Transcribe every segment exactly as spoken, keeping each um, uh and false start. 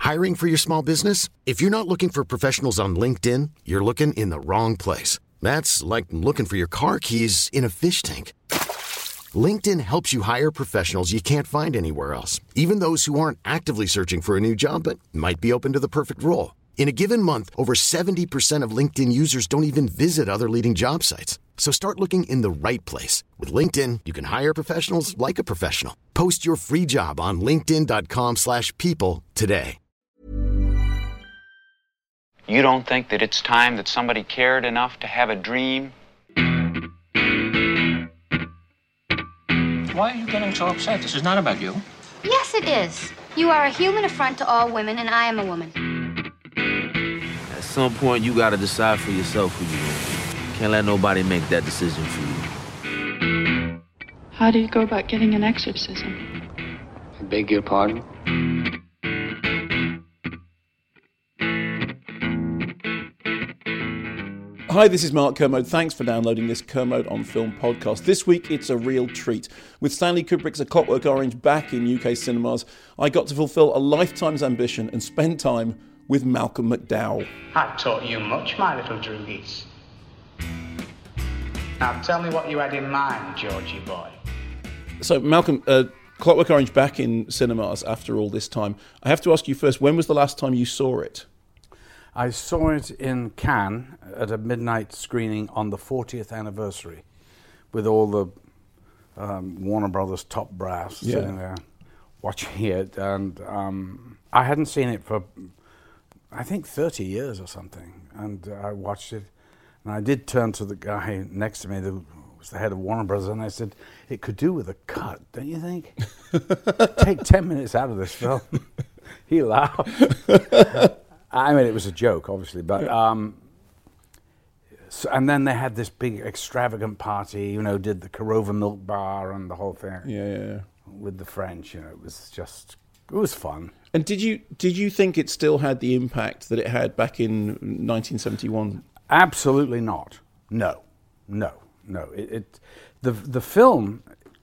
Hiring for your small business? If you're not looking for professionals on LinkedIn, you're looking in the wrong place. That's like looking for your car keys in a fish tank. LinkedIn helps you hire professionals you can't find anywhere else, even those who aren't actively searching for a new job but might be open to the perfect role. In a given month, over seventy percent of LinkedIn users don't even visit other leading job sites. So start looking in the right place. With LinkedIn, you can hire professionals like a professional. Post your free job on linkedin.com slash people today. You don't think that it's time that somebody cared enough to have a dream? Why are you getting so upset? This is not about you. Yes, it is. You are a human affront to all women, and I am a woman. At some point, you gotta decide for yourself who you are. Can't let nobody make that decision for you. How do you go about getting an exorcism? I beg your pardon? Hi, this is Mark Kermode. Thanks for downloading this Kermode on Film podcast. This week, it's a real treat. With Stanley Kubrick's A Clockwork Orange back in U K cinemas, I got to fulfil a lifetime's ambition and spend time with Malcolm McDowell. I've taught you much, my little droogies. Now tell me what you had in mind, Georgie boy. So, Malcolm, uh, Clockwork Orange back in cinemas after all this time. I have to ask you first, when was the last time you saw it? I saw it in Cannes at a midnight screening on the fortieth anniversary with all the um, Warner Brothers top brass yeah. sitting there watching it. And um, I hadn't seen it for, I think, thirty years or something. And uh, I watched it. And I did turn to the guy next to me, who was the head of Warner Brothers, and I said, it could do with a cut, don't you think? Take ten minutes out of this film. He laughed. I mean, it was a joke, obviously, but um, so, and then they had this big extravagant party. You know, did the Korova Milk Bar and the whole thing. Yeah, yeah, yeah. With the French, you know, it was just, it was fun. And did you did you think it still had the impact that it had back in nineteen seventy-one? Absolutely not. No, no, no. It, it the the film,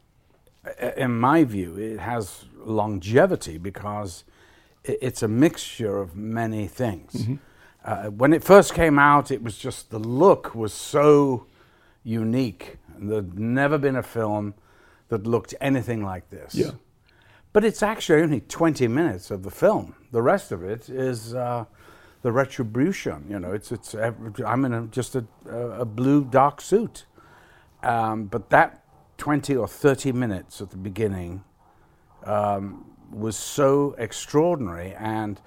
in my view, it has longevity because it's a mixture of many things. Mm-hmm. Uh, when it first came out, it was just, the look was so unique. There'd never been a film that looked anything like this. Yeah. But it's actually only twenty minutes of the film. The rest of it is uh, the retribution. You know, it's it's. I'm in a, just a, a blue dark suit, um, but that twenty or thirty minutes at the beginning Um, was so extraordinary, and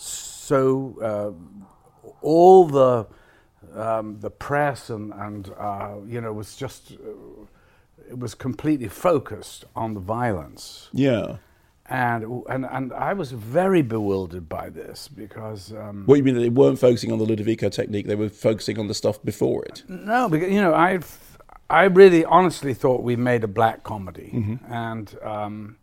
so uh, all the um, the press and and uh, you know was just uh, it was completely focused on the violence. Yeah, and and and I was very bewildered by this because. Um, what you mean that they weren't focusing on the Ludovico technique? They were focusing on the stuff before it. No, because you know I I really honestly thought we made a black comedy, mm-hmm. and. Um,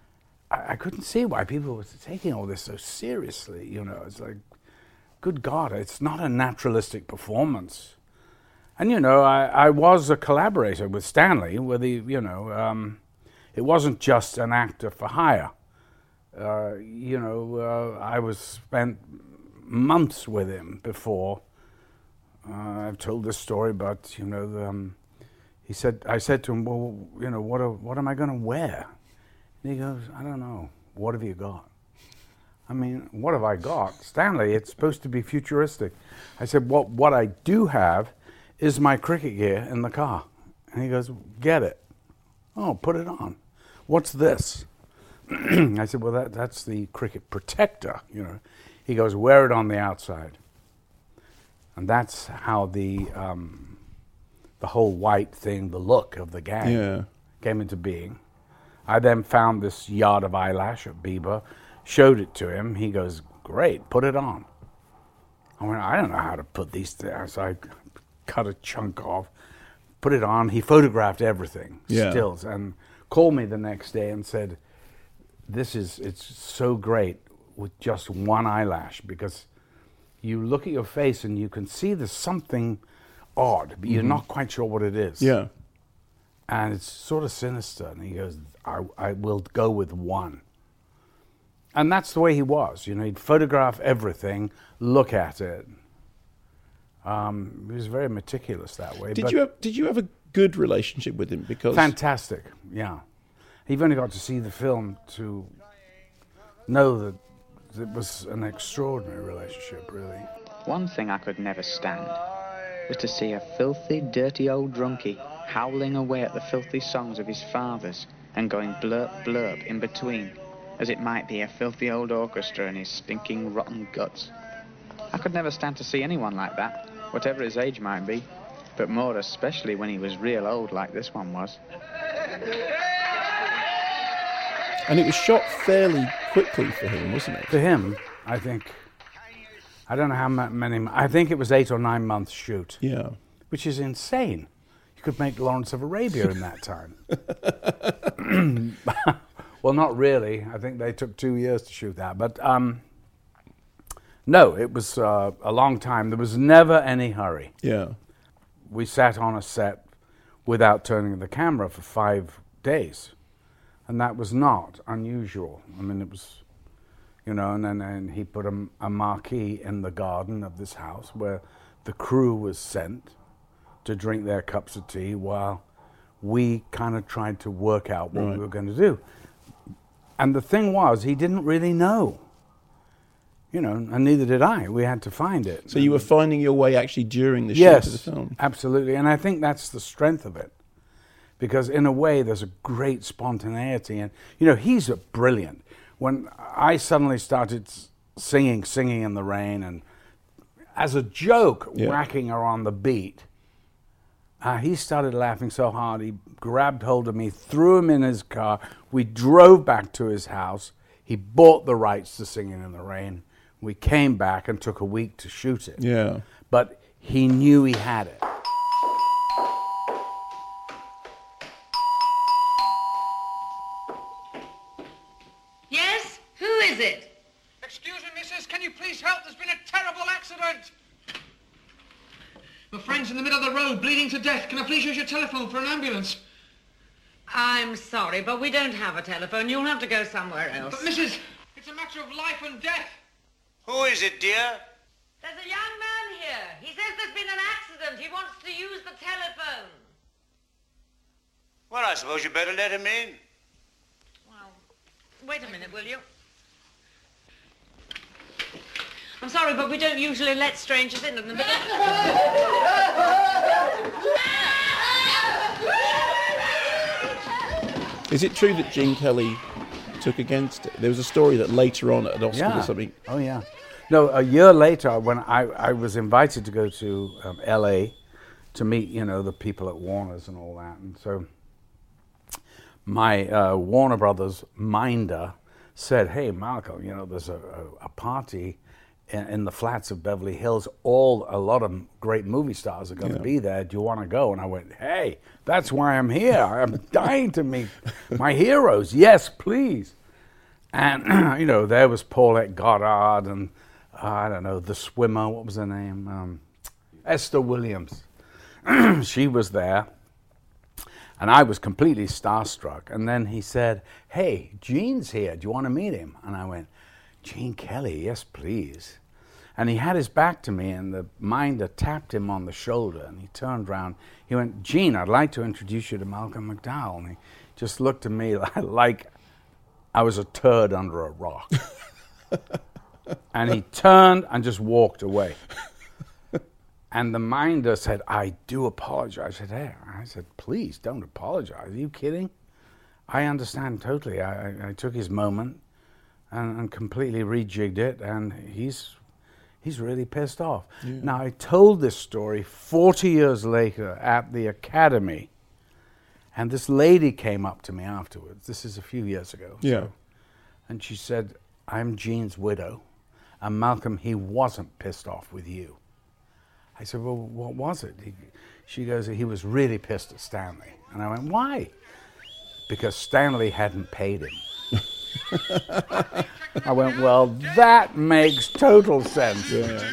I couldn't see why people were taking all this so seriously. You know, it's like, good God, it's not a naturalistic performance. And you know, I, I was a collaborator with Stanley, where the you know, um, it wasn't just an actor for hire. Uh, you know, uh, I was spent months with him before. Uh, I've told this story, but you know, the, um, he said, I said to him, well, you know, what are, what am I going to wear? And he goes, I don't know. What have you got? I mean, what have I got? Stanley, it's supposed to be futuristic. I said, what, what I do have is my cricket gear in the car. And he goes, get it. Oh, put it on. What's this? I said, well, that, that's the cricket protector, you know. He goes, wear it on the outside. And that's how the um, the whole white thing, the look of the gang, yeah. came into being. I then found this yard of eyelash at Bieber, showed it to him. He goes, great, put it on. I went, I don't know how to put these things. So I cut a chunk off, put it on. He photographed everything, yeah. stills, and called me the next day and said, this is, it's so great with just one eyelash, because you look at your face and you can see there's something odd, but you're mm-hmm. not quite sure what it is. Yeah. And it's sort of sinister. And he goes, I, I will go with one. And that's the way he was. You know, he'd photograph everything, look at it. Um, he was very meticulous that way. Did but you have, did you have a good relationship with him? Because fantastic, yeah. You've only got to see the film to know that it was an extraordinary relationship, really. One thing I could never stand was to see a filthy, dirty old drunkie howling away at the filthy songs of his fathers and going blurp blurp in between, as it might be a filthy old orchestra and his stinking rotten guts. I could never stand to see anyone like that, whatever his age might be, but more especially when he was real old like this one was. And it was shot fairly quickly for him, wasn't it? For him, I think, I don't know how many, I think it was eight or nine months shoot. Yeah. Which is insane. You could make Lawrence of Arabia in that time. Well, not really. I think they took two years to shoot that. But um, no, it was uh, a long time. There was never any hurry. Yeah. We sat on a set without turning the camera for five days. And that was not unusual. I mean, it was, you know, and then and he put a, a marquee in the garden of this house where the crew was sent to drink their cups of tea while we kind of tried to work out what right. we were going to do. And the thing was, he didn't really know. You know, and neither did I. We had to find it. So you were finding your way actually during the yes, shoot of the film? Absolutely. And I think that's the strength of it. Because in a way, there's a great spontaneity. And, you know, he's a brilliant. When I suddenly started singing, singing in the rain, and as a joke, yeah. whacking her on the beat, uh, he started laughing so hard, he grabbed hold of me, threw him in his car. We drove back to his house. He bought the rights to Singing in the Rain. We came back and took a week to shoot it. Yeah. But he knew he had it. Yes? Who is it? Excuse me, missus, can you please help? There's been a terrible accident. My friend's in the middle of the road, bleeding to death. Can I please use your telephone for an ambulance? I'm sorry, but we don't have a telephone. You'll have to go somewhere else. But, missus, it's a matter of life and death. Who is it, dear? There's a young man here. He says there's been an accident. He wants to use the telephone. Well, I suppose you better let him in. Well, wait a minute, will you? I'm sorry, but we don't usually let strangers in. in the middle. Is it true that Gene Kelly took against it? There was a story that later on at an Oscar yeah. or something. Oh, yeah. No, a year later, when I, I was invited to go to um, L A to meet, you know, the people at Warner's and all that. And so my uh, Warner Brothers minder said, hey, Malcolm, you know, there's a, a, a party in, in the flats of Beverly Hills. All a lot of great movie stars are going to yeah. be there. Do you want to go? And I went, hey, that's why I'm here. I'm dying to meet my heroes. Yes, please. And, you know, there was Paulette Goddard and, uh, I don't know, the swimmer, what was her name? Um, Esther Williams. She was there. And I was completely starstruck. And then he said, hey, Gene's here. Do you want to meet him? And I went, Gene Kelly, yes, please. And he had his back to me, and the minder tapped him on the shoulder, and he turned around. He went, Gene, I'd like to introduce you to Malcolm McDowell. And he just looked at me like I was a turd under a rock. And he turned and just walked away. And the minder said, I do apologize. I said, hey, I said, please don't apologize. Are you kidding? I understand totally. I, I, I took his moment and, and completely rejigged it, and he's he's really pissed off. Yeah. Now, I told this story forty years later at the Academy, and this lady came up to me afterwards. This is a few years ago. Yeah. So, and she said, I'm Gene's widow, and Malcolm, he wasn't pissed off with you. I said, well, what was it? He, she goes, he was really pissed at Stanley. And I went, why? Because Stanley hadn't paid him. I went, well, that makes total sense. Yeah.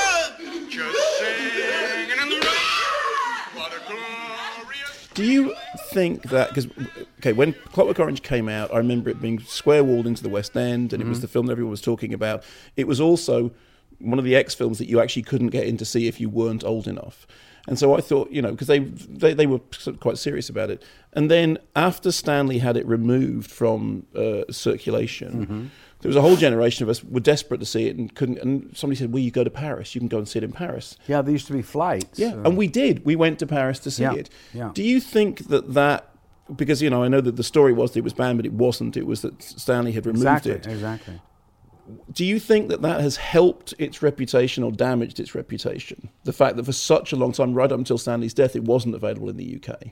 Do you think that, because, okay, when Clockwork Orange came out, I remember it being square-walled into the West End, and mm-hmm. it was the film that everyone was talking about. It was also one of the X films that you actually couldn't get in to see if you weren't old enough. And so I thought, you know, because they, they they were sort of quite serious about it. And then after Stanley had it removed from uh, circulation, mm-hmm. there was a whole generation of us were desperate to see it and couldn't. And somebody said, well, you go to Paris. You can go and see it in Paris. Yeah, there used to be flights. Yeah, uh, and we did. We went to Paris to see yeah, it. Yeah. Do you think that that, because, you know, I know that the story was that it was banned, but it wasn't. It was that Stanley had removed exactly, it. Exactly. Do you think that that has helped its reputation or damaged its reputation? The fact that for such a long time, right up until Stanley's death, it wasn't available in the U K?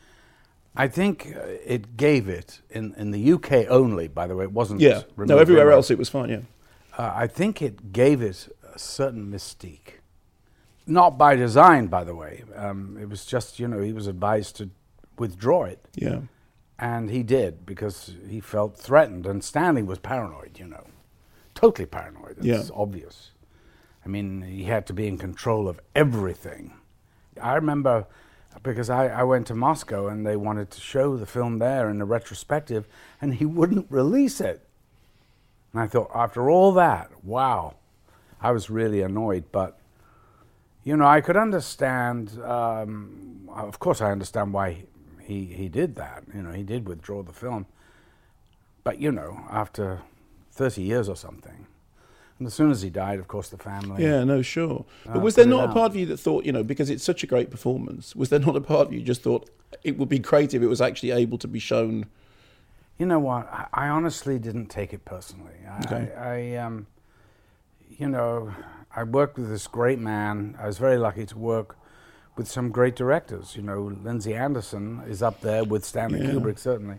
I think uh, it gave it, in, in the U K only, by the way, it wasn't... Yeah, no, everywhere else it was fine, yeah. Uh, I think it gave it a certain mystique. Not by design, by the way. Um, it was just, you know, he was advised to withdraw it. Yeah. And he did, because he felt threatened, and Stanley was paranoid, you know. Totally paranoid, it's yeah. obvious. I mean, he had to be in control of everything. I remember, because I, I went to Moscow and they wanted to show the film there in a retrospective, and he wouldn't release it. And I thought, after all that, wow, I was really annoyed. But, you know, I could understand, um, of course I understand why he, he did that. You know, he did withdraw the film. But, you know, after thirty years or something. And as soon as he died, of course, the family... Yeah, no, sure. But uh, was there not a out. part of you that thought, you know, because it's such a great performance, was there not a part of you just thought it would be great if it was actually able to be shown? You know what? I, I honestly didn't take it personally. I, Okay. I, I um, you know, I worked with this great man. I was very lucky to work with some great directors. You know, Lindsay Anderson is up there with Stanley Yeah. Kubrick, certainly.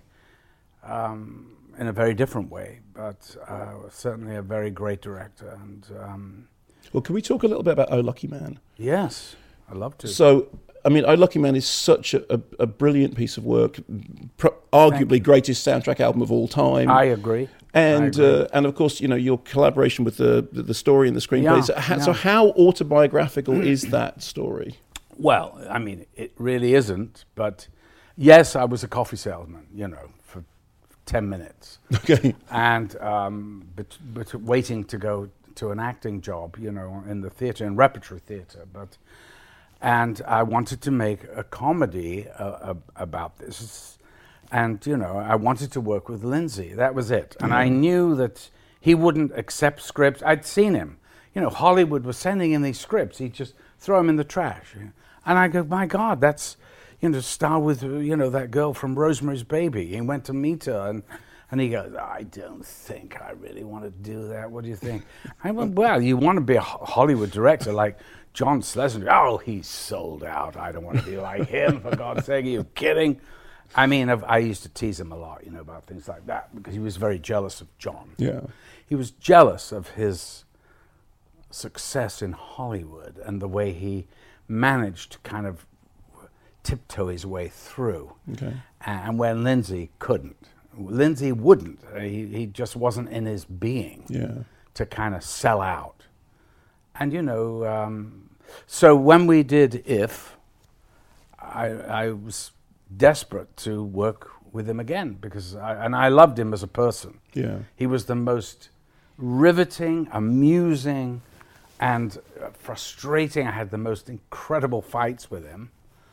Um, in a very different way, but uh, certainly a very great director. And um, Well, can we talk a little bit about Oh Lucky Man? yes, I'd love to. So, I mean, Oh Lucky Man is such a, a, a brilliant piece of work, pro- arguably greatest soundtrack album of all time. I agree. And I agree. Uh, and of course, you know, your collaboration with the the, the story and the screenplay. Yeah, so, how, yeah. so how autobiographical is that story? Well, I mean, it really isn't, but yes, I was a coffee salesman, you know, for ten minutes. Okay. And um, but, but waiting to go to an acting job, you know, in the theatre, in repertory theatre. But and I wanted to make a comedy uh, uh, about this, and you know, I wanted to work with Lindsay. That was it. And Yeah. I knew that he wouldn't accept scripts. I'd seen him. You know, Hollywood was sending in these scripts. He'd just throw them in the trash. And I go, my God, that's, you know, star with, you know, that girl from Rosemary's Baby. He went to meet her, and, and he goes, I don't think I really want to do that. What do you think? I went, well, you want to be a Ho- Hollywood director like John Schlesinger. Oh, he's sold out. I don't want to be like him, for God's sake. Are you kidding? I mean, I've, I used to tease him a lot, you know, about things like that, because he was very jealous of John. Yeah. He was jealous of his success in Hollywood and the way he managed to kind of tiptoe his way through. Okay. And when Lindsay couldn't. Lindsay wouldn't. He, he just wasn't in his being Yeah. to kind of sell out. And, you know, um, so when we did If, I, I was desperate to work with him again, because I, and I loved him as a person. Yeah. He was the most riveting, amusing, and uh, frustrating. I had the most incredible fights with him.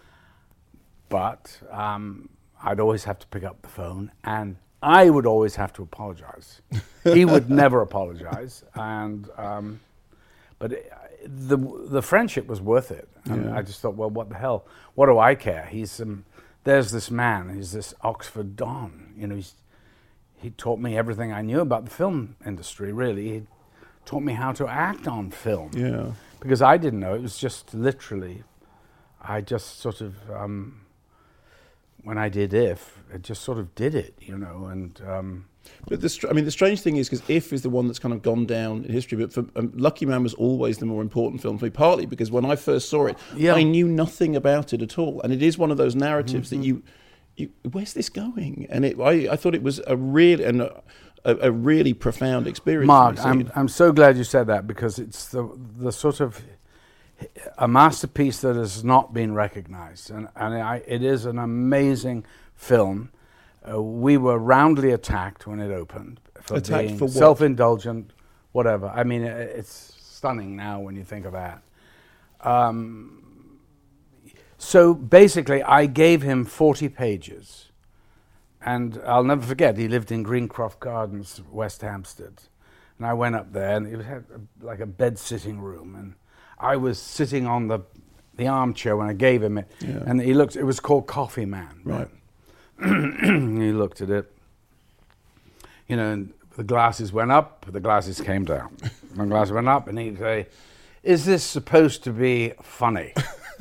But um, I'd always have to pick up the phone, and I would always have to apologize. He would never apologize, and um, but it, the the friendship was worth it. And Yeah. I just thought, well, what the hell? What do I care? He's um, there's this man. He's this Oxford Don. You know, he's he taught me everything I knew about the film industry. Really, he taught me how to act on film. Yeah. Because I didn't know. It was just literally, I just sort of. Um, When I did If, it just sort of did it, you know, and... Um, but the str- I mean, the strange thing is, because If is the one that's kind of gone down in history, but for, um, Lucky Man was always the more important film for me, partly because when I first saw it, Yeah. I knew nothing about it at all. And it is one of those narratives Mm-hmm. that you, you, where's this going? And it, I, I thought it was a real, and a, a, a really profound experience. Mark, for me I'm, seeing it. I'm so glad you said that, because it's the the sort of a masterpiece that has not been recognized. And, and I, it is an amazing film. Uh, we were roundly attacked when it opened for attacked being for what? self-indulgent, whatever. I mean, it, it's stunning now when you think of that. Um, so basically, I gave him forty pages. And I'll never forget, he lived in Greencroft Gardens, West Hampstead. And I went up there, and it had a, like a bed-sitting room. And I was sitting on the the armchair when I gave him it. Yeah. And he looked, it was called Coffee Man. Right. He looked at it. You know, and the glasses went up, the glasses came down. The glasses went up, and he'd say, "Is this supposed to be funny?"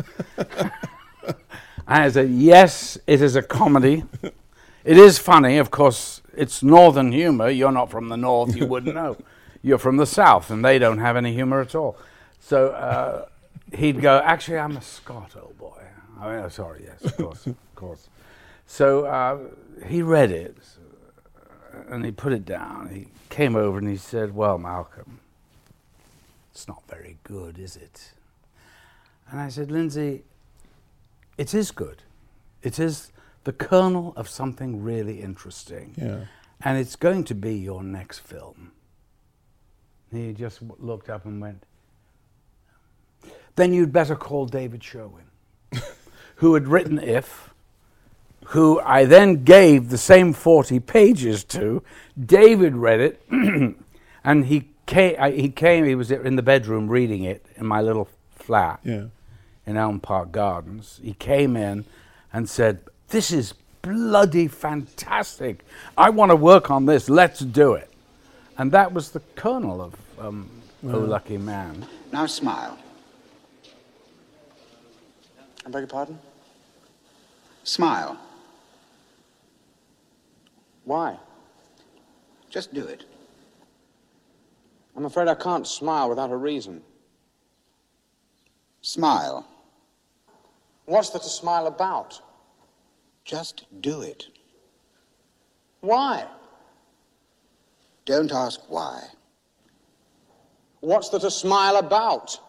And I said, "Yes, it is a comedy. It is funny, of course. It's northern humor. You're not from the north, you wouldn't know. You're from the south, and they don't have any humor at all." So uh, he'd go, "Actually, I'm a Scot, old boy." I mean, oh, sorry, yes, of course, of course. So uh, he read it, and he put it down. He came over and he said, "Well, Malcolm, it's not very good, is it?" And I said, "Lindsay, it is good. It is the kernel of something really interesting. Yeah. And it's going to be your next film." He just w- looked up and went, "Then you'd better call David Sherwin," who had written If, who I then gave the same forty pages to. David read it, and he came, I, he came, he was in the bedroom reading it in my little flat Yeah. in Elm Park Gardens. He came in and said, "This is bloody fantastic. I want to work on this. Let's do it." And that was the kernel of um, Wow. Oh Lucky Man. Now smile. I beg your pardon? Smile. Why? Just do it. I'm afraid I can't smile without a reason. Smile. What's there to smile about? Just do it. Why? Don't ask why. What's there to smile about?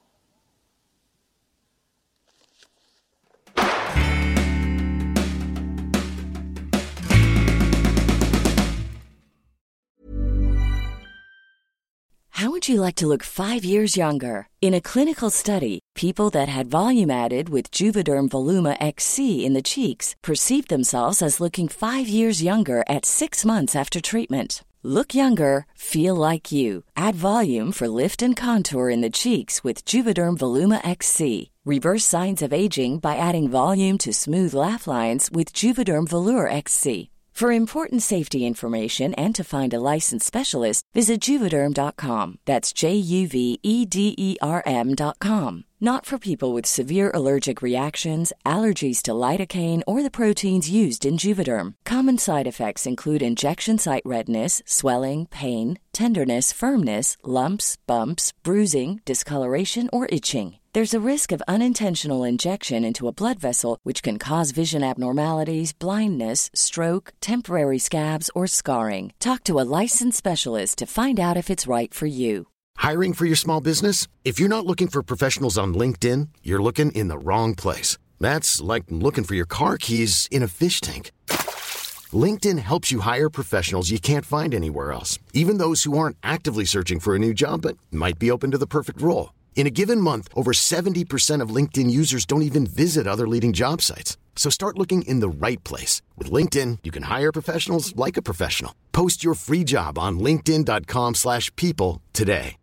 How would you like to look five years younger? In a clinical study, people that had volume added with Juvederm Voluma X C in the cheeks perceived themselves as looking five years younger at six months after treatment. Look younger, feel like you. Add volume for lift and contour in the cheeks with Juvederm Voluma X C. Reverse signs of aging by adding volume to smooth laugh lines with Juvederm Volure X C. For important safety information and to find a licensed specialist, visit Juvederm dot com. That's J U V E D E R M dot com. Not for people with severe allergic reactions, allergies to lidocaine, or the proteins used in Juvederm. Common side effects include injection site redness, swelling, pain, tenderness, firmness, lumps, bumps, bruising, discoloration, or itching. There's a risk of unintentional injection into a blood vessel, which can cause vision abnormalities, blindness, stroke, temporary scabs, or scarring. Talk to a licensed specialist to find out if it's right for you. Hiring for your small business? If you're not looking for professionals on LinkedIn, you're looking in the wrong place. That's like looking for your car keys in a fish tank. LinkedIn helps you hire professionals you can't find anywhere else, even those who aren't actively searching for a new job but might be open to the perfect role. In a given month, over seventy percent of LinkedIn users don't even visit other leading job sites. So start looking in the right place. With LinkedIn, you can hire professionals like a professional. Post your free job on linkedin dot com slash people today.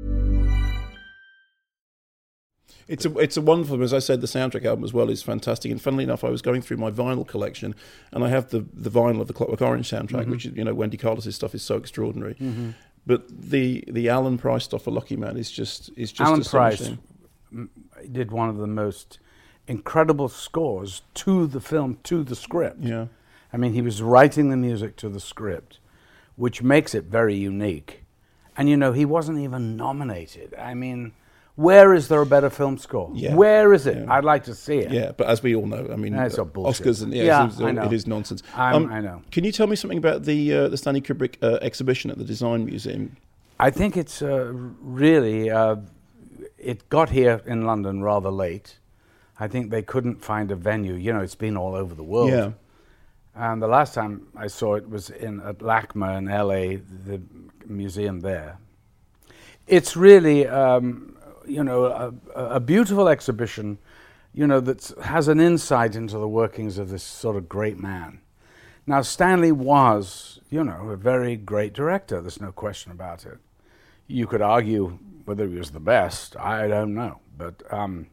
It's a it's a wonderful, as I said, the soundtrack album as well is fantastic. And funnily enough, I was going through my vinyl collection, and I have the, the vinyl of the Clockwork Orange soundtrack, Mm-hmm. which is, you know, Wendy Carlos' stuff is so extraordinary. Mm-hmm. But the the Alan Price stuff for Lucky Man is just is just Alan Price astonishing. m- did one of the most incredible scores to the film, to the script. Yeah. I mean, he was writing the music to the script, which makes it very unique. And, you know, he wasn't even nominated. I mean, where is there a better film score? Yeah. Where is it? Yeah. I'd like to see it. Yeah, but as we all know, I mean, That's uh, all bullshit. Oscars and yeah, Yeah, it's, it's, I know. it is nonsense. I'm- I know. Can you tell me something about the uh, the Stanley Kubrick uh, exhibition at the Design Museum? I think it's uh, really, uh, it got here in London rather late. I think they couldn't find a venue. You know, it's been all over the world. Yeah. And the last time I saw it was in at LACMA in L A, the museum there. It's really, um, you know, a, a beautiful exhibition, you know, that has an insight into the workings of this sort of great man. Now, Stanley was, you know, a very great director. There's no question about it. You could argue whether he was the best. I don't know. But um,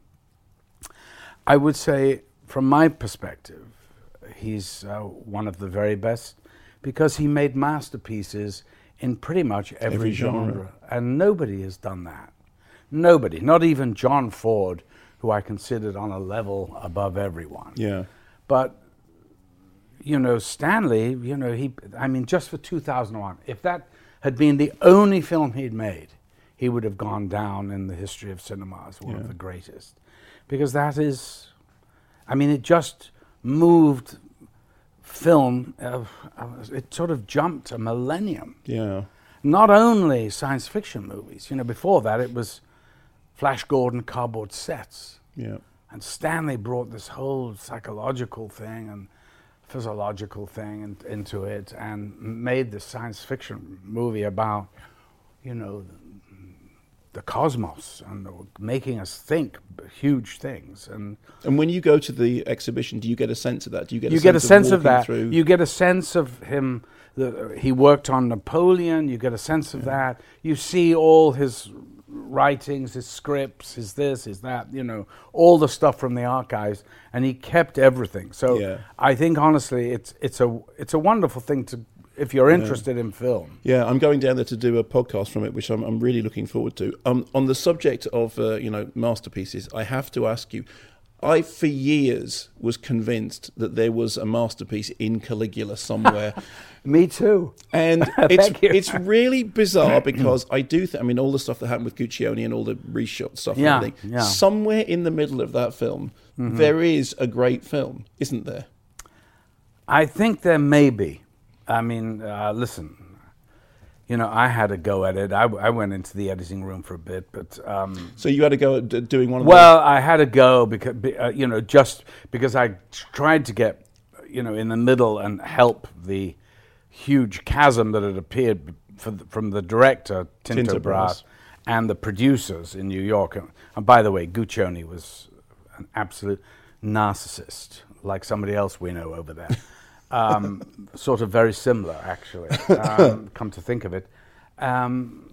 I would say, from my perspective, he's uh, one of the very best because he made masterpieces in pretty much every, Every genre. genre. And nobody has done that. Nobody, not even John Ford, who I considered on a level above everyone. Yeah. But, you know, Stanley, you know, he, I mean, just for two thousand one, if that had been the only film he'd made, he would have gone down in the history of cinema as one Yeah. of the greatest. Because that is, I mean, it just moved film, uh, uh, it sort of jumped a millennium. Yeah. Not only science fiction movies, you know, before that it was Flash Gordon cardboard sets. Yeah. And Stanley brought this whole psychological thing and physiological thing in, into it and made the science fiction movie about, you know, the, the cosmos and making us think huge things. And And when you go to the exhibition, do you get a sense of that? Do you get a you sense get a sense of walking that. through? You get a sense of him. The, he worked on Napoleon. You get a sense of that. You see all his writings, his scripts, his this, his that. You know, all the stuff from the archives, and he kept everything. So Yeah. I think honestly, it's it's a it's a wonderful thing to if you're interested Yeah. in film. Yeah, I'm going down there to do a podcast from it, which I'm, I'm really looking forward to. Um, on the subject of uh, you know masterpieces, I have to ask you. I, for years, was convinced that there was a masterpiece in Caligula somewhere. Me too. And Thank it's you. it's really bizarre because I do think, I mean, all the stuff that happened with Guccione and all the reshot stuff and Yeah, everything, yeah. somewhere in the middle of that film, Mhm. there is a great film, isn't there? I think there may be. I mean, uh, listen, you know, I had a go at it. I, w- I went into the editing room for a bit, but... Um, So you had to go at d- doing one of well, I had to go, because, uh, you know, just because I tried to get, you know, in the middle and help the huge chasm that had appeared for the, from the director, Tinto, Tinto Brass, Brass. and the producers in New York. And, and by the way, Guccione was an absolute narcissist, like somebody else we know over there. Um, sort of very similar, actually, um, come to think of it. Um,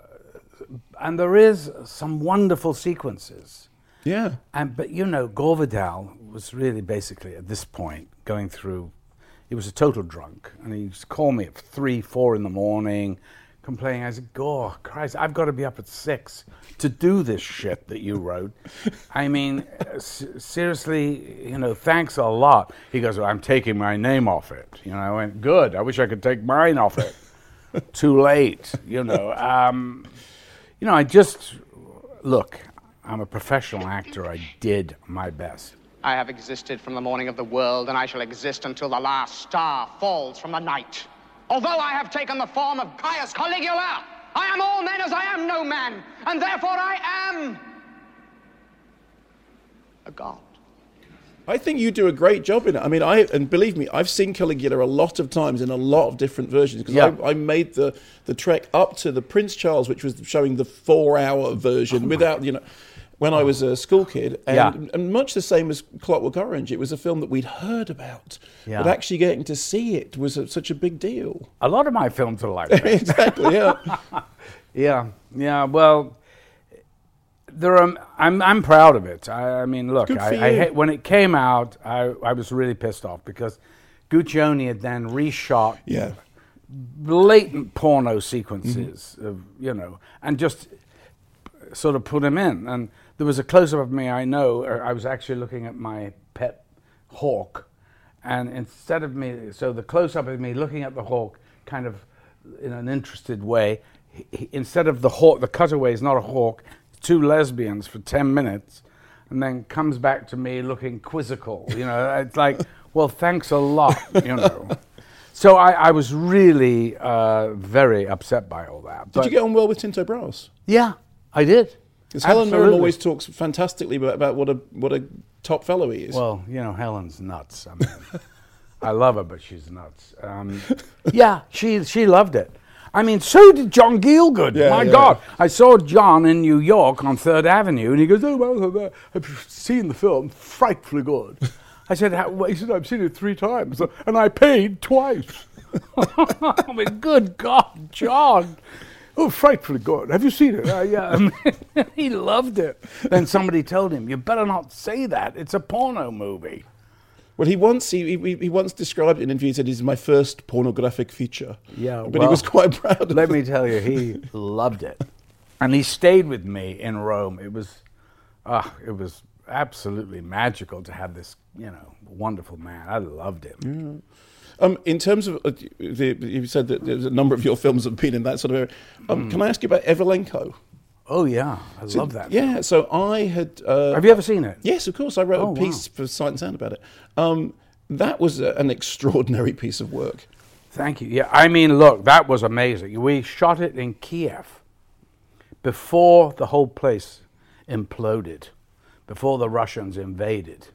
and there is some wonderful sequences. Yeah. And but, you know, Gore Vidal was really basically, at this point, going through, he was a total drunk. And he used to call me at three, four in the morning, complaining. I said, Gore, Christ, I've got to be up at six to do this shit that you wrote. I mean, s- seriously, you know, thanks a lot. He goes, well, I'm taking my name off it. You know, I went, good, I wish I could take mine off it. Too late, you know. Um, you know, I just, look, I'm a professional actor. I did my best. I have existed from the morning of the world, and I shall exist until the last star falls from the night. Although I have taken the form of Caius Caligula, I am all men as I am no man, and therefore I am a god. I think you do a great job in it. I mean, I and believe me, I've seen Caligula a lot of times in a lot of different versions because Yeah. I, I made the, the trek up to the Prince Charles, which was showing the four-hour version Oh without, you know, when I was a school kid. And, Yeah. and much the same as Clockwork Orange, it was a film that we'd heard about, Yeah. but actually getting to see it was a, such a big deal. A lot of my films are like that. Exactly, yeah. Yeah, yeah. Well, there are. I'm I'm proud of it. I, I mean, look, Good for I, I you. hate, when it came out, I I was really pissed off because Guccione had then reshot Yeah. blatant porno sequences of, you know, and just sort of put him in. And there was a close-up of me, I know, or I was actually looking at my pet hawk, and instead of me, so the close-up of me looking at the hawk kind of in an interested way, he, he, instead of the hawk, the cutaway is not a hawk, two lesbians for ten minutes, and then comes back to me looking quizzical, you know, it's like, well, thanks a lot, you know. So I, I was really uh, very upset by all that. Did you get on well with Tinto Brass? Yeah, I did. Because Helen Mirren always talks fantastically about, about what a what a top fellow he is. Well, you know, Helen's nuts. I mean, I love her, but she's nuts. Um, yeah, she she loved it. I mean, so did John Gielgud. Yeah, My yeah. God. I saw John in New York on Third Avenue, and he goes, oh, well, I've seen the film, frightfully good. I said, How? He said, I've seen it three times, and I paid twice. I mean, good God, John. Oh, frightfully good. Have you seen it? Uh, yeah. He loved it. Then somebody told him, you better not say that. It's a porno movie. Well, he once he, he he once described it in an interview. He said, "This is my first pornographic feature." Yeah, but well, he was quite proud of let it. me tell you, he loved it, and he stayed with me in Rome. It was, ah, uh, it was absolutely magical to have this, you know, wonderful man. I loved him. Yeah. Um, in terms of, uh, the, you said that there's a number of your films have been in that sort of area. Um, mm. Can I ask you about Evelenko? Oh, yeah. I so, love that. Yeah, film. so I had... Uh, Have you ever seen it? Yes, of course. I wrote oh, a piece wow. for Sight and Sound about it. Um, that was a, an extraordinary piece of work. Thank you. Yeah, I mean, look, that was amazing. We shot it in Kiev before the whole place imploded, before the Russians invaded.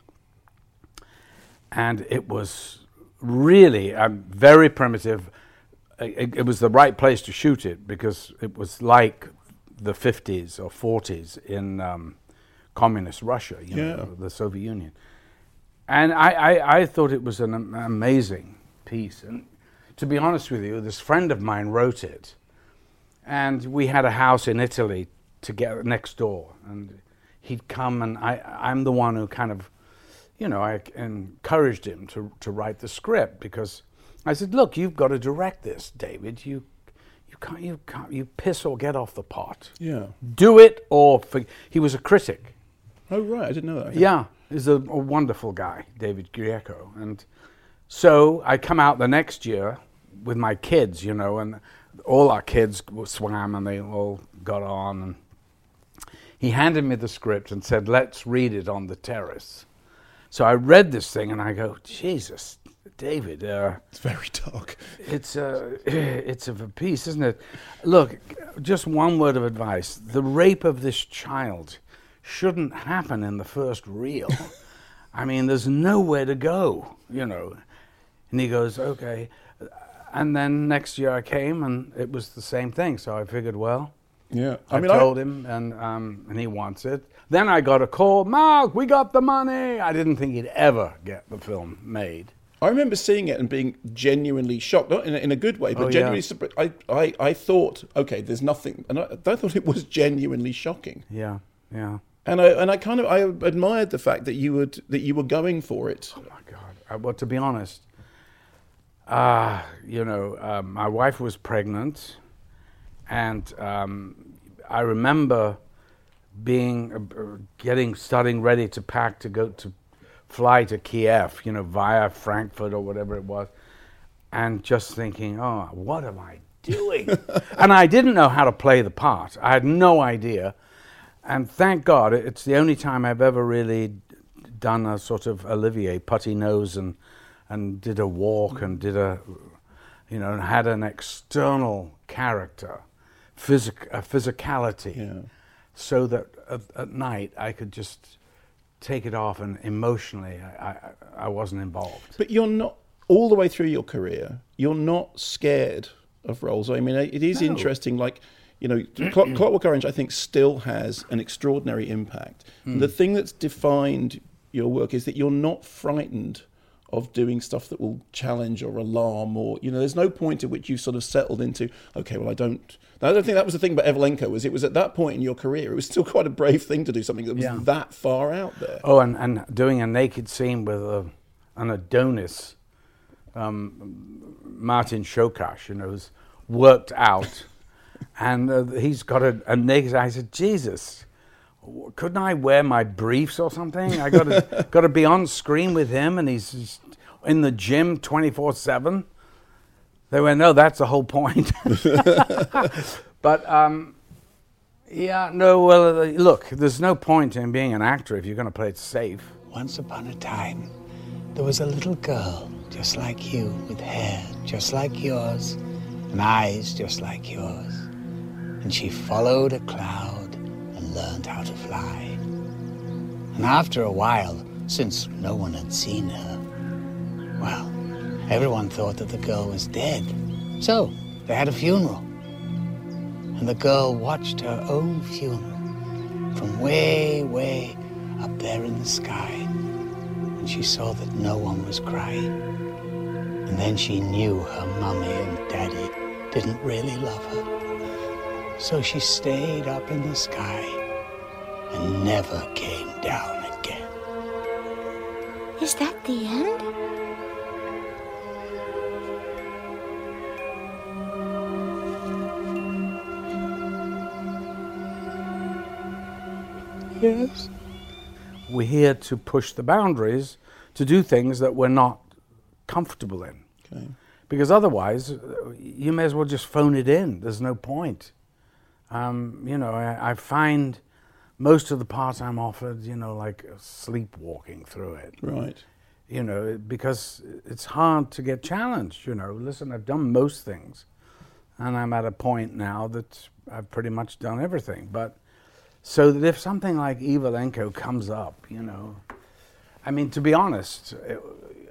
And it was really um, very primitive. It, it was the right place to shoot it because it was like the fifties or forties in um, communist Russia, you yeah. know, the Soviet Union. And I, I, I thought it was an am- amazing piece. And to be honest with you, this friend of mine wrote it. And we had a house in Italy together next door. And he'd come, and I, I'm the one who kind of, you know, I encouraged him to, to write the script because I said, look, you've got to direct this, David. You you can't, you can't, you piss or get off the pot. Yeah. Do it or... For, he was a critic. Oh, right. I didn't know that. Yeah. He's a, a wonderful guy, David Grieco. And so I come out the next year with my kids, you know, and all our kids swam and they all got on. And he handed me the script and said, let's read it on the terrace. So I read this thing and I go, Jesus, David. Uh, it's very dark. It's a, it's of a piece, isn't it? Look, just one word of advice. The rape of this child shouldn't happen in the first reel. I mean, there's nowhere to go, you know. And he goes, okay. And then next year I came and it was the same thing. So I figured, well, yeah. I, I mean, told I... him and um, and he wants it. Then I got a call, Mark, we got the money. I didn't think he'd ever get the film made. I remember seeing it and being genuinely shocked, not in a, in a good way, but oh, genuinely yeah. surprised. I, I, I thought, okay, there's nothing. And I, I thought it was genuinely shocking. Yeah, yeah. And I and I kind of I admired the fact that you would that you were going for it. Oh my God! I, well, to be honest, uh, you know, uh, my wife was pregnant, and um, I remember being uh, getting starting ready to pack to go to fly to Kiev, you know, via Frankfurt or whatever it was, and just thinking, oh, what am I doing? And I didn't know how to play the part. I had no idea. And thank God, it's the only time I've ever really done a sort of Olivier putty nose and and did a walk and did a, you know, and had an external character, physic a physicality, yeah. so that at, at night I could just take it off and emotionally I, I, I wasn't involved. But you're not, all the way through your career, you're not scared of roles. I mean, it is no. interesting, like, you know, Clock, Clockwork Orange, I think, still has an extraordinary impact. Mm. And the thing that's defined your work is that you're not frightened of doing stuff that will challenge or alarm, or, you know, there's no point at which you've sort of settled into, okay, well, I don't... I don't think that was the thing about Evelenko, was it was at that point in your career, it was still quite a brave thing to do something that was yeah. that far out there. Oh, and, and doing a naked scene with a, an Adonis, um, Martin Shokash, you know, who's worked out... And uh, he's got a, a naked. I said, Jesus, couldn't I wear my briefs or something? I got to got to be on screen with him, and he's, he's in the gym twenty-four seven. They went, no, that's the whole point. But um, yeah, no. Well, uh, look, there's no point in being an actor if you're going to play it safe. Once upon a time, there was a little girl just like you, with hair just like yours, and eyes just like yours. And she followed a cloud and learned how to fly. And after a while, since no one had seen her, well, everyone thought that the girl was dead. So they had a funeral. And the girl watched her own funeral from way, way up there in the sky. And she saw that no one was crying. And then she knew her mummy and daddy didn't really love her. So she stayed up in the sky and never came down again. Is that the end? Yes. We're here to push the boundaries, to do things that we're not comfortable in. Okay. Because otherwise, you may as well just phone it in. There's no point. Um, you know, I, I find most of the parts I'm offered, you know, like sleepwalking through it. Right. You know, because it's hard to get challenged, you know. Listen, I've done most things, and I'm at a point now that I've pretty much done everything. But so that if something like Evelenko comes up, you know, I mean, to be honest, it,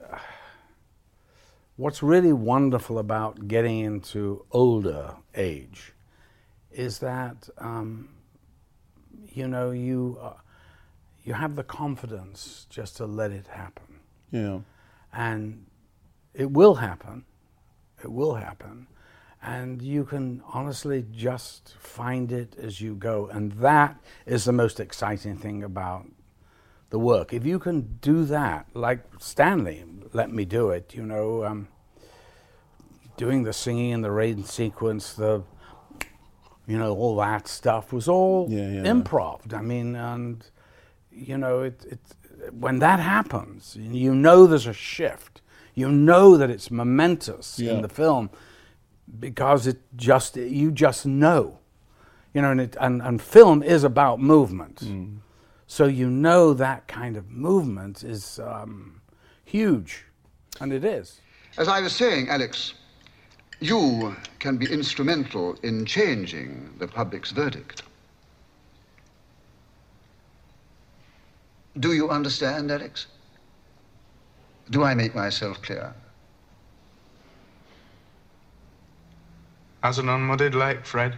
what's really wonderful about getting into older age is that, um, you know, you uh, you have the confidence just to let it happen. Yeah. And it will happen. It will happen. And you can honestly just find it as you go. And that is the most exciting thing about the work. If you can do that, like Stanley let me do it, you know, um, doing the singing in the rain sequence, the, you know, all that stuff was all yeah, yeah, improv. I mean, and, you know, it, it, when that happens, you know there's a shift. You know that it's momentous yeah. in the film because it just, you just know. You know, and, it, and, and film is about movement. Mm. So you know that kind of movement is um, huge, and it is. As I was saying, Alex, you can be instrumental in changing the public's verdict. Do you understand, Alex? Do I make myself clear? As an unmuddied lake, Fred.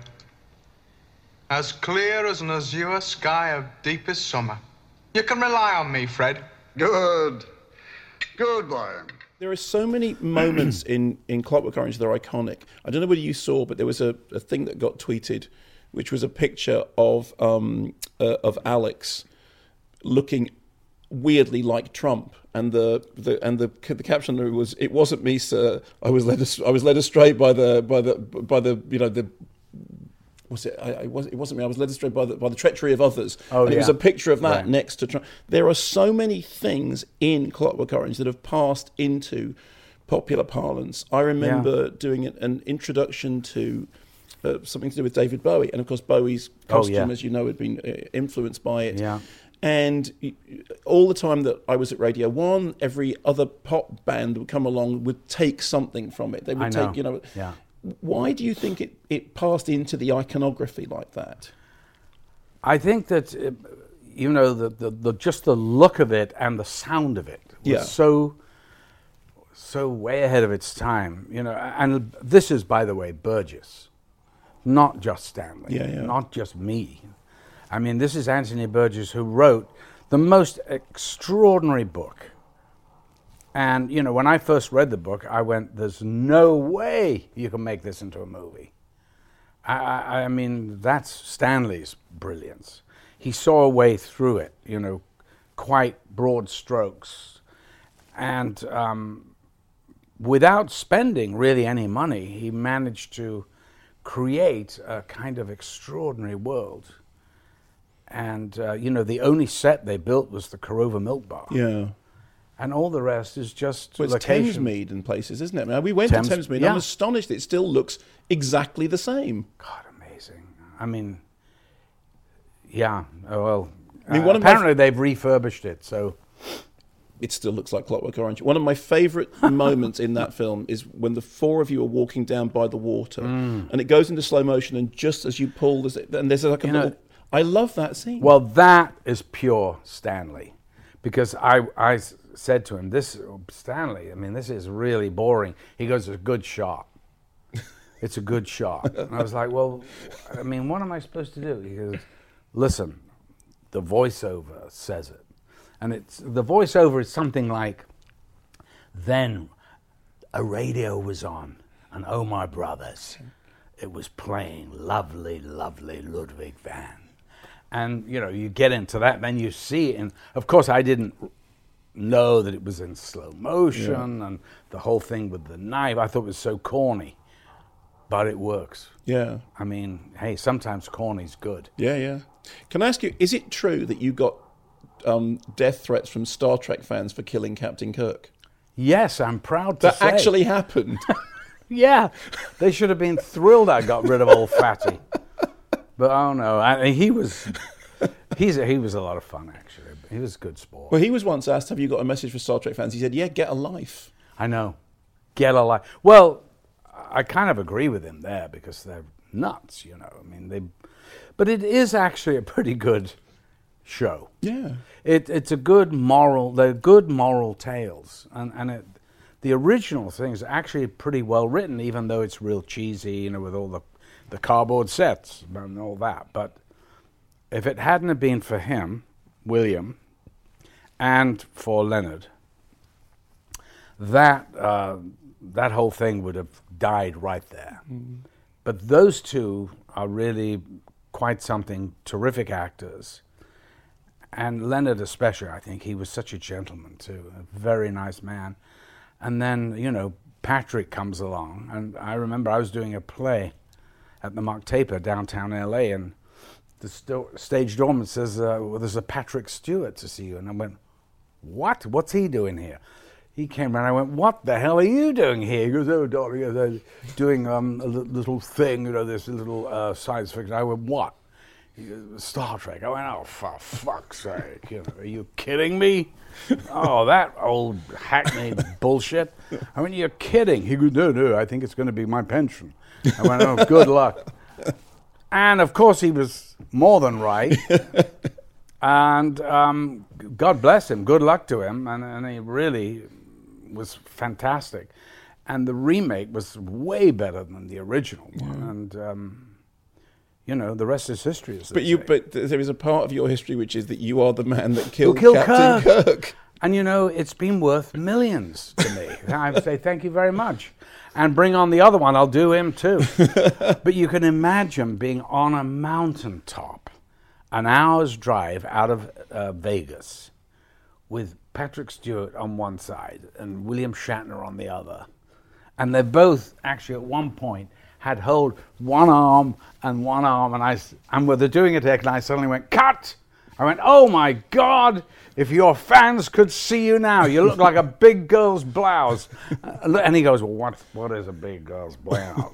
As clear as an azure sky of deepest summer. You can rely on me, Fred. Good. Good boy. There are so many moments in, in Clockwork Orange that are iconic. I don't know whether you saw, but there was a, a thing that got tweeted, which was a picture of um, uh, of Alex looking weirdly like Trump, and the, the and the the caption was, "It wasn't me, sir. I was led I was led astray by the by the by the you know the." Was it? I, I was, it wasn't me. I was led astray by the by the treachery of others. Oh, and it yeah. was a picture of that Right. next to Trump. There are so many things in Clockwork Orange that have passed into popular parlance. I remember Yeah. doing an, an introduction to uh, something to do with David Bowie, and of course Bowie's costume, Oh, yeah. as you know, had been uh, influenced by it. Yeah. And y- all the time that I was at Radio One, every other pop band would come along, would take something from it. They would I know. take, you know. Yeah. Why do you think it, it passed into the iconography like that? I think that, uh, you know, the, the, the just the look of it and the sound of it was Yeah. so, so way ahead of its time. You know, and this is, by the way, Burgess, not just Stanley, Yeah, yeah. not just me. I mean, this is Anthony Burgess, who wrote the most extraordinary book. And, you know, when I first read the book, I went, there's no way you can make this into a movie. I, I, I mean, that's Stanley's brilliance. He saw a way through it, you know, quite broad strokes. And um, without spending really any money, he managed to create a kind of extraordinary world. And, uh, you know, the only set they built was the Korova Milk Bar. Yeah. And all the rest is just Well, it's location. Thamesmead and places, isn't it? I mean, we went Thames- to Thamesmead. yeah. I'm astonished it still looks exactly the same. God, amazing. I mean, yeah, oh, well, I mean, uh, one of my- apparently they've refurbished it, so... It still looks like Clockwork Orange. One of my favourite moments in that film is when the four of you are walking down by the water, Mm. and it goes into slow motion, and just as you pull, there's, and there's like a You little know- I love that scene. Well, that is pure Stanley, because I I s- said to him, "This Stanley, I mean, this is really boring." He goes, "It's a good shot. It's a good shot." And I was like, "Well, I mean, what am I supposed to do?" He goes, "Listen, the voiceover says it, and it's the voiceover is something like, then a radio was on, and oh my brothers, it was playing lovely, lovely Ludwig van." And, you know, you get into that, then you see it. And, of course, I didn't know that it was in slow motion Yeah. and the whole thing with the knife. I thought it was so corny. But it works. Yeah. I mean, hey, sometimes corny's good. Yeah, yeah. Can I ask you, is it true that you got um, death threats from Star Trek fans for killing Captain Kirk? Yes, I'm proud to that say. That actually happened? Yeah. They should have been thrilled I got rid of old Fatty. But oh no, I mean, he was he's a, he was a lot of fun, actually. He was a good sport. Well, he was once asked, have you got a message for Star Trek fans? He said, yeah, get a life. I know. Get a life. Well, I kind of agree with him there, because they're nuts, you know. I mean, they. But it is actually a pretty good show. Yeah. It, it's a good moral, they're good moral tales. And, and it, the original thing is actually pretty well written, even though it's real cheesy, you know, with all the the cardboard sets and all that. But if it hadn't have been for him, William, and for Leonard, that uh, that whole thing would have died right there. Mm. But those two are really quite something, terrific actors. And Leonard especially, I think, he was such a gentleman too, a very nice man. And then, you know, Patrick comes along, and I remember I was doing a play at the Mark Taper, downtown L A, and the sto- stage doorman says, uh, well, there's a Patrick Stewart to see you. And I went, what? What's he doing here? He came around, I went, what the hell are you doing here? He goes, oh, doctor, he goes, I'm doing um, a li- little thing, you know, this little uh, science fiction. I went, what? He goes, Star Trek. I went, oh, for fuck's sake, you know, are you kidding me? Oh, that old hackneyed bullshit. I went, you're kidding. He goes, no, no, I think it's going to be my pension. I went, oh, good luck. And, of course, he was more than right. And um, God bless him. Good luck to him. And, and he really was fantastic. And the remake was way better than the original one. Yeah. And, um, you know, the rest is history. As But you, say. but there is a part of your history which is that you are the man that killed, killed Captain Kirk. Kirk. And, you know, it's been worth millions to me. I say thank you very much. And bring on the other one, I'll do him too. But you can imagine being on a mountaintop, an hour's drive out of uh, Vegas, with Patrick Stewart on one side and William Shatner on the other. And they both, actually, at one point, had hold one arm and one arm, and I, and they're doing a take, and I suddenly went, cut! I went, oh my God, if your fans could see you now, you look like a big girl's blouse. Uh, and he goes, well, what, what is a big girl's blouse?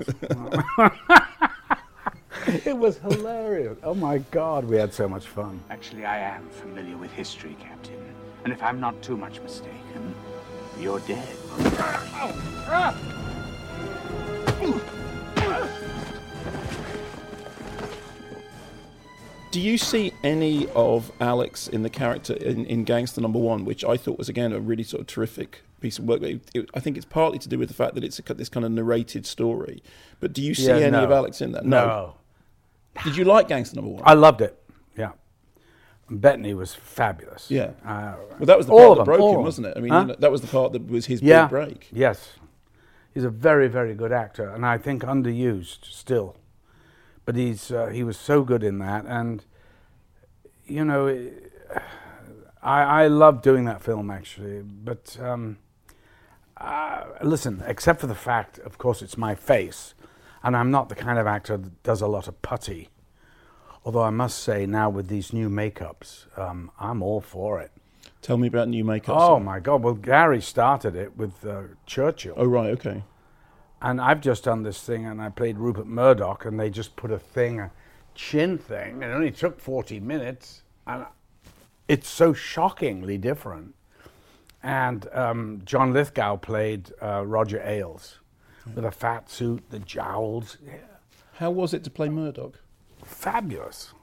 It was hilarious. Oh my God, we had so much fun. Actually, I am familiar with history, Captain. And if I'm not too much mistaken, you're dead. Do you see any of Alex in the character in, in Gangster Number One, which I thought was, again, a really sort of terrific piece of work? It, it, I think it's partly to do with the fact that it's a, this kind of narrated story. But do you see Yeah, any no. of Alex in that? No. Did you like Gangster Number One? I loved it, yeah. Bettany was fabulous. Yeah. Uh, well, that was the all part of that them, broke all him, of wasn't them. it? I mean, Huh? you know, that was the part that was his yeah. big break. Yes. He's a very, very good actor, and I think underused still. But he's uh, he was so good in that, and, you know, I, I love doing that film, actually. But, um, uh, listen, except for the fact, of course, it's my face, and I'm not the kind of actor that does a lot of putty. Although I must say now with these new makeups, um, I'm all for it. Tell me about new makeups. Oh, my God. Well, Gary started it with uh, Churchill. Oh, right, okay. And I've just done this thing, and I played Rupert Murdoch, and they just put a thing, a chin thing. It only took forty minutes, and it's so shockingly different. And um, John Lithgow played uh, Roger Ailes with a fat suit, the jowls. Yeah. How was it to play Murdoch? Fabulous.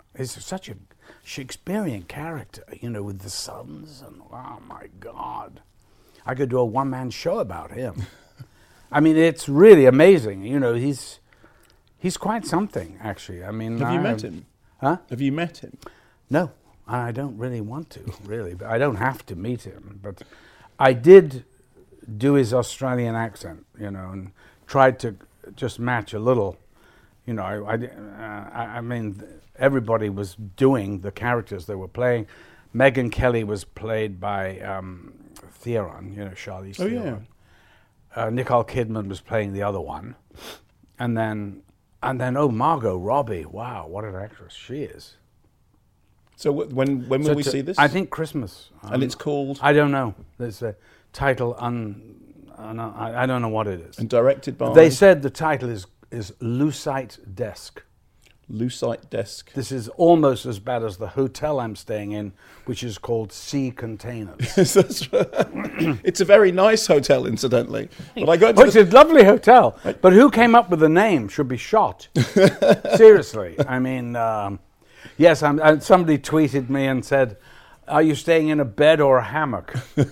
He's such a Shakespearean character, you know, with the sons, and oh my God. I could do a one-man show about him. I mean, it's really amazing. You know, he's he's quite something, actually. I mean, have you I, met him? Huh? Have you met him? No, I don't really want to, really. But I don't have to meet him. But I did do his Australian accent, you know, and tried to just match a little. You know, I, I, uh, I, I mean, everybody was doing the characters they were playing. Megyn Kelly was played by um, Theron, you know, Charlize Oh, Theron. yeah. Uh, Nicole Kidman was playing the other one. And then, and then, oh, Margot Robbie. Wow, what an actress she is. So wh- when when will So we to- see this? I think Christmas. And Um, it's called? I don't know. There's a title, un, un, I, I don't know what it is. And directed by? They said the title is, is Lucite Desk. Lucite Desk. This is almost as bad as the hotel I'm staying in, which is called Sea Containers. That's right. It's a very nice hotel, incidentally. But I go to Oh, it's a lovely hotel. But who came up with the name should be shot. Seriously. I mean, um, yes, I'm, uh, somebody tweeted me and said, are you staying in a bed or a hammock?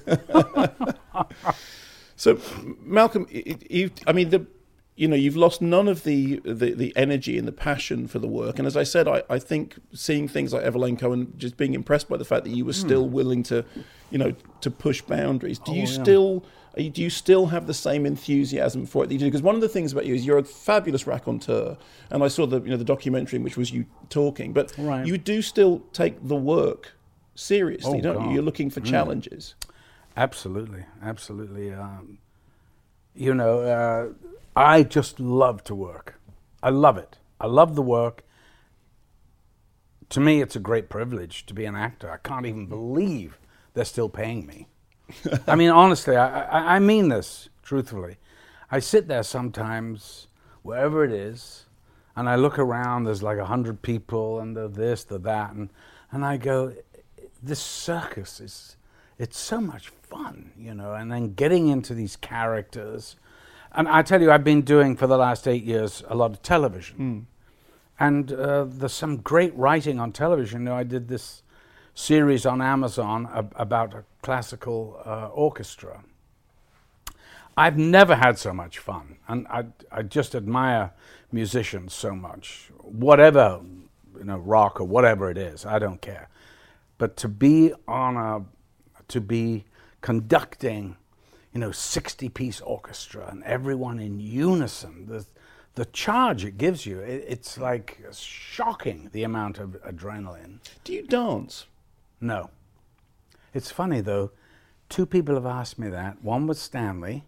So, Malcolm, it, you, I mean, the, you know, you've lost none of the, the, the energy and the passion for the work. And as I said, I, I think seeing things like Everlane Cohen, just being impressed by the fact that you were still willing to, you know, to push boundaries. Do Oh, you yeah. still are you, do you still have the same enthusiasm for it that you do? Because one of the things about you is you're a fabulous raconteur, and I saw the you know the documentary in which was you talking, but Right. you do still take the work seriously, Oh, don't God. you? You're looking for Mm. challenges. Absolutely, absolutely. Um, you know, uh, I just love to work. I love it. I love the work. To me, it's a great privilege to be an actor. I can't even believe they're still paying me. I mean, honestly, I, I, I mean this truthfully. I sit there sometimes, wherever it is, and I look around, there's like a hundred people, and they're this, they're that, and, and I go, this circus is, it's so much fun, you know, and then getting into these characters. And I tell you, I've been doing for the last eight years a lot of television. And uh, there's some great writing on television. You know, I did this series on Amazon ab- about a classical uh, orchestra. I've never had so much fun, and I, I just admire musicians so much. Whatever, you know, rock or whatever it is, I don't care. But to be on a, to be conducting, you know, sixty-piece orchestra and everyone in unison, the the charge it gives you, it, it's like shocking, the amount of adrenaline. Do you dance? No. It's funny though, two people have asked me that. One was Stanley,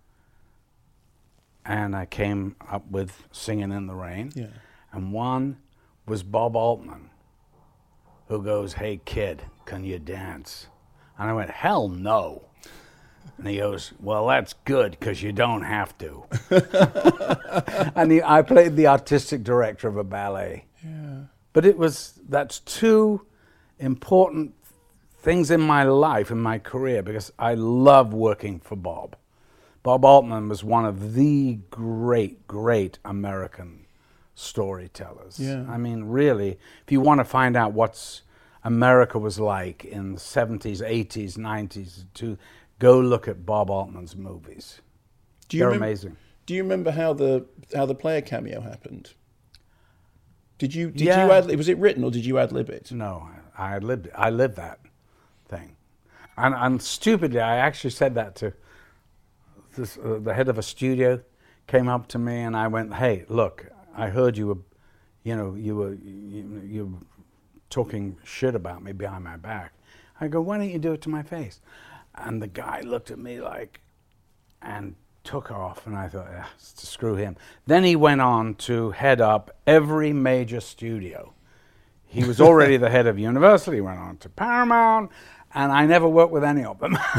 and I came up with Singing in the Rain. Yeah. And one was Bob Altman, who goes, "Hey kid, can you dance?" And I went, "Hell no." And he goes, "Well, that's good, because you don't have to." And he, I played the artistic director of a ballet. Yeah. But it was, that's two important things in my life, in my career, because I love working for Bob. Bob Altman was one of the great, great American storytellers. Yeah. I mean, really, if you want to find out what's America was like in the seventies, eighties, nineties, to go look at Bob Altman's movies. Do you They're remember, amazing. Do you remember how the how the player cameo happened? Did you did Yeah. you ad was it written or did you ad lib it? No, I lived I lived that thing, and and stupidly I actually said that to this, uh, the head of a studio. Came up to me and I went, "Hey, look, I heard you were, you know, you were you, you were talking shit about me behind my back." I go, "Why don't you do it to my face?" And the guy looked at me like, and took off, and I thought, ah, screw him. Then he went on to head up every major studio. He was already the head of Universal, he went on to Paramount, and I never worked with any of them.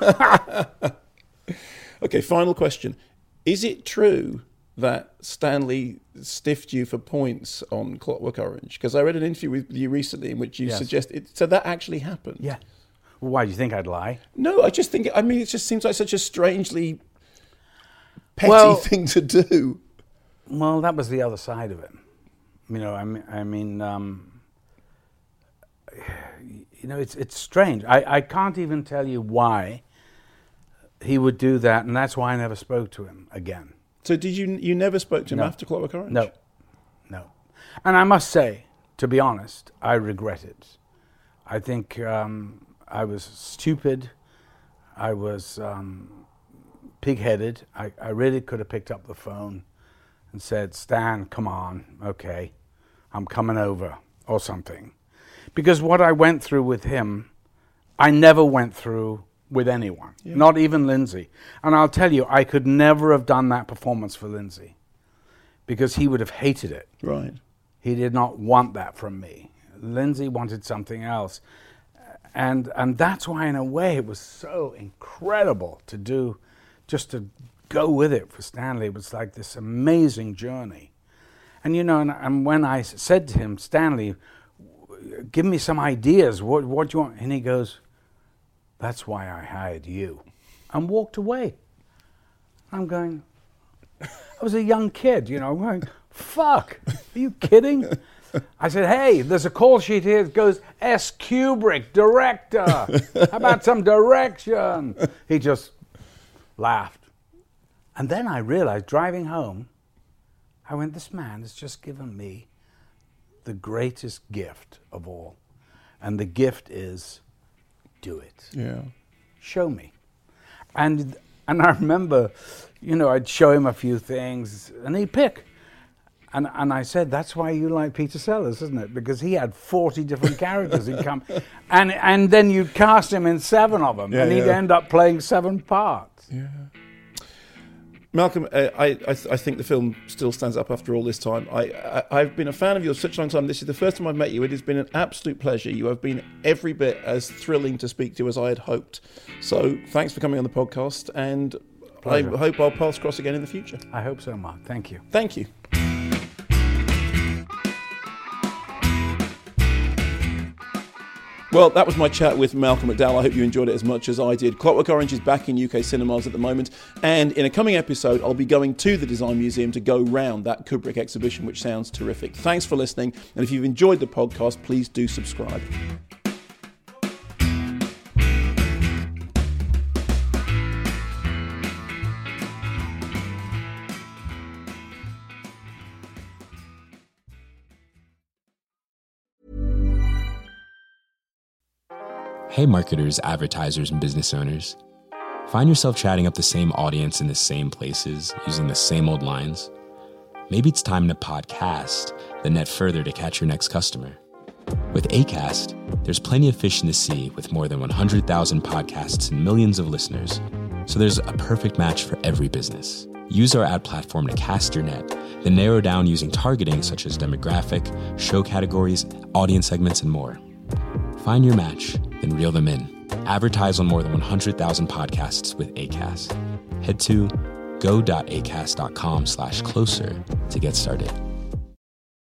Okay, final question. Is it true that Stanley stiffed you for points on Clockwork Orange? Because I read an interview with you recently in which you Yes. suggested, so that actually happened? Yeah. Well, why, do you think I'd lie? No, I just think, I mean, it just seems like such a strangely petty Well- thing to do. Well, that was the other side of it. You know, I mean, I mean um, you know, it's it's strange. I, I can't even tell you why he would do that, and that's why I never spoke to him again. So did you you never spoke to him No. after Clockwork Orange? No, no. And I must say, to be honest, I regret it. I think um, I was stupid. I was um, pig-headed. I, I really could have picked up the phone and said, Stan, come on, okay, I'm coming over, or something. Because what I went through with him, I never went through with anyone, yeah. Not even Lindsay. And I'll tell you, I could never have done that performance for Lindsay, because he would have hated it. Right. He did not want that from me. Lindsay wanted something else. And and that's why, in a way, it was so incredible to do, just to go with it for Stanley. It was like this amazing journey. And, you know, and, and when I said to him, Stanley, give me some ideas, what, what do you want? And he goes, that's why I hired you. And walked away. I'm going, I was a young kid, you know, I'm going, fuck, are you kidding? I said, hey, there's a call sheet here that goes, S. Kubrick, director. How about some direction? He just laughed. And then I realized, driving home, I went, this man has just given me the greatest gift of all. And the gift is, do it. Yeah. Show me. And and I remember, you know, I'd show him a few things, and he'd pick. And and I said, that's why you like Peter Sellers, isn't it? Because he had forty different characters. He'd come, and and then you'd cast him in seven of them, Yeah, and he'd yeah. end up playing seven parts. Yeah. Malcolm, uh, I I, th- I think the film still stands up after all this time. I, I I've been a fan of yours such a long time. This is the first time I've met you. It has been an absolute pleasure. You have been every bit as thrilling to speak to as I had hoped. So thanks for coming on the podcast, and Pleasure. I hope our paths cross again in the future. I hope so, Mark. Thank you. Thank you. Well, that was my chat with Malcolm McDowell. I hope you enjoyed it as much as I did. Clockwork Orange is back in U K cinemas at the moment, and in a coming episode, I'll be going to the Design Museum to go round that Kubrick exhibition, which sounds terrific. Thanks for listening, and if you've enjoyed the podcast, please do subscribe. Hey marketers, advertisers, and business owners. Find yourself chatting up the same audience in the same places, using the same old lines? Maybe it's time to podcast, then net further to catch your next customer. With Acast, there's plenty of fish in the sea with more than one hundred thousand podcasts and millions of listeners. So there's a perfect match for every business. Use our ad platform to cast your net, then narrow down using targeting such as demographic, show categories, audience segments, and more. Find your match, then reel them in. Advertise on more than one hundred thousand podcasts with Acast. Head to go.acast.com slash closer to get started.